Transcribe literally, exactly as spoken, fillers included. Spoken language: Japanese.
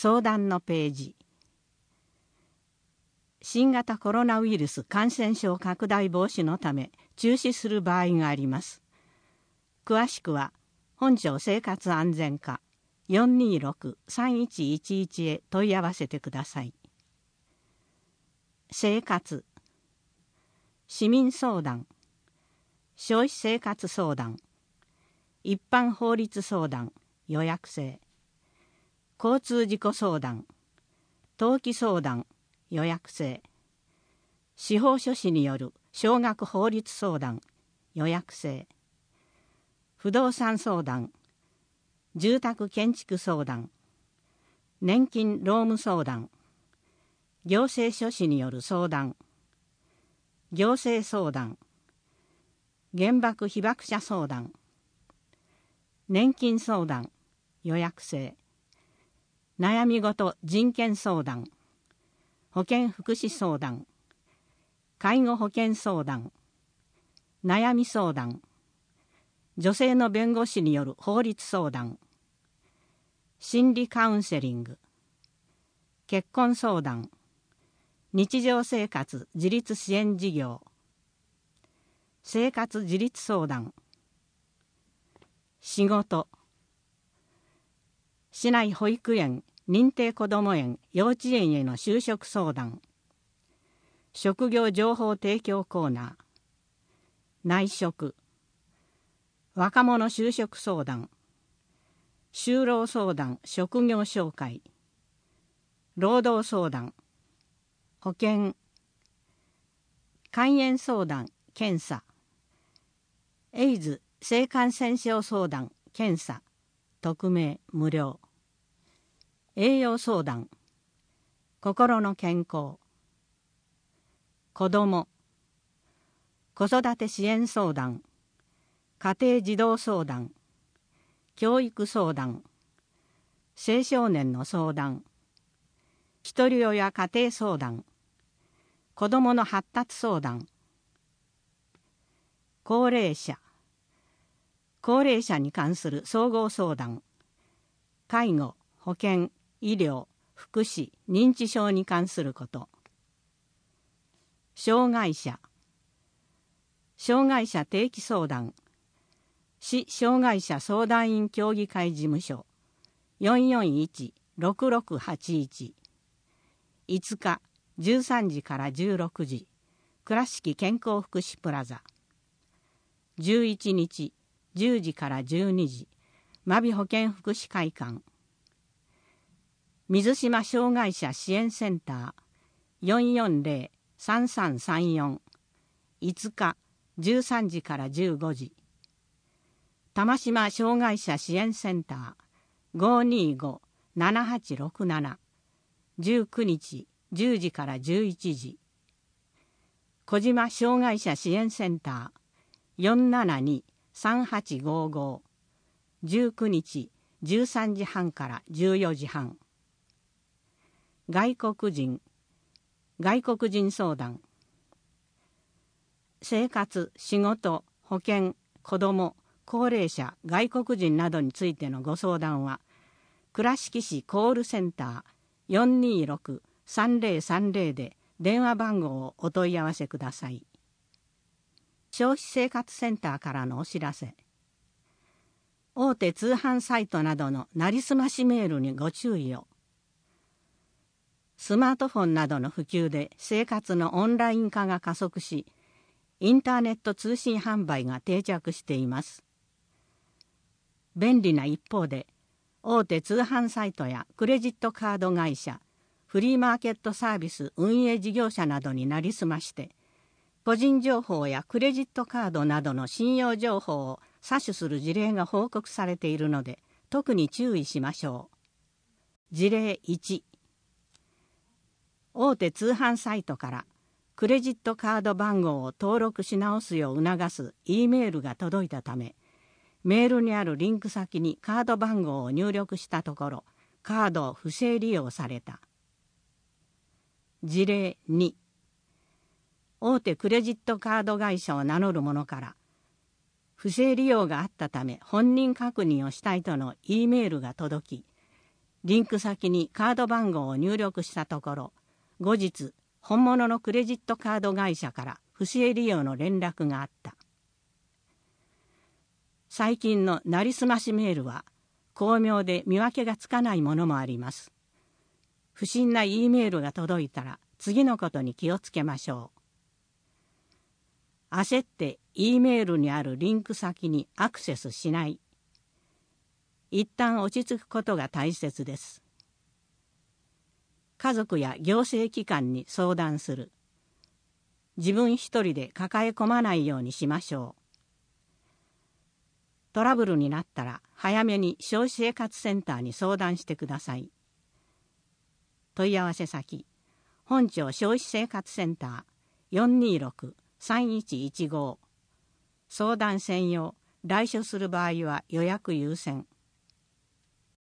相談のページ。新型コロナウイルス感染症拡大防止のため中止する場合があります。詳しくは本庁生活安全課 よんにーろく さんいちいちいち へ問い合わせてください。生活、市民相談、消費生活相談、一般法律相談予約制、交通事故相談、登記相談予約制、司法書士による少額法律相談予約制、不動産相談、住宅建築相談、年金労務相談、行政書士による相談、行政相談、原爆被爆者相談、年金相談予約制、悩み事人権相談、保健福祉相談、介護保険相談、悩み相談、女性の弁護士による法律相談、心理カウンセリング、結婚相談、日常生活自立支援事業、生活自立相談、仕事、市内保育園、認定こども園、幼稚園への就職相談、職業情報提供コーナー、内職、若者就職相談、就労相談職業紹介、労働相談、保険、肝炎相談検査、エイズ性感染症相談検査匿名無料、栄養相談、心の健康、子ども、子育て支援相談、家庭児童相談、教育相談、青少年の相談、ひとり親家庭相談、子どもの発達相談、高齢者、高齢者に関する総合相談、介護、保険、医療、福祉、認知症に関すること、障害者、障害者定期相談、市障害者相談員協議会事務所 よんよんいち ろくろくはちいち、いつかじゅうさんじからじゅうろくじ、倉敷健康福祉プラザ、じゅういちにちじゅうじからじゅうにじ、真備保健福祉会館、水島障害者支援センター よんよんぜろ さんさんさんよん、いつかじゅうさんじからじゅうごじ、玉島障害者支援センター ごーにーご ななはちろくなな、じゅうくにちじゅうじからじゅういちじ、小島障害者支援センター よんななに さんはちごーご、じゅうくにちじゅうさんじはんからじゅうよじはん、外国人、外国人相談、生活、仕事、保険、子ども、高齢者、外国人などについてのご相談は、倉敷市コールセンター よんにーろく さんぜろさんぜろ で電話番号をお問い合わせください。消費生活センターからのお知らせ。大手通販サイトなどのなりすましメールにご注意を。スマートフォンなどの普及で生活のオンライン化が加速し、インターネット通信販売が定着しています。便利な一方で、大手通販サイトやクレジットカード会社、フリーマーケットサービス運営事業者などになりすまして、個人情報やクレジットカードなどの信用情報を詐取する事例が報告されているので、特に注意しましょう。事例いち、大手通販サイトからクレジットカード番号を登録し直すよう促す E メールが届いたため、メールにあるリンク先にカード番号を入力したところ、カードを不正利用された。事例に、大手クレジットカード会社を名乗る者から、不正利用があったため本人確認をしたいとの E メールが届き、 リンク先にカード番号を入力したところ、後日本物のクレジットカード会社から不正利用の連絡があった。最近のなりすましメールは巧妙で見分けがつかないものもあります。不審な E メールが届いたら次のことに気をつけましょう。焦って E メールにあるリンク先にアクセスしない。一旦落ち着くことが大切です。家族や行政機関に相談する。自分一人で抱え込まないようにしましょう。トラブルになったら早めに消費生活センターに相談してください。問い合わせ先、本町消費生活センター よんにーろくさんいちいちご。相談専用、来所する場合は予約優先。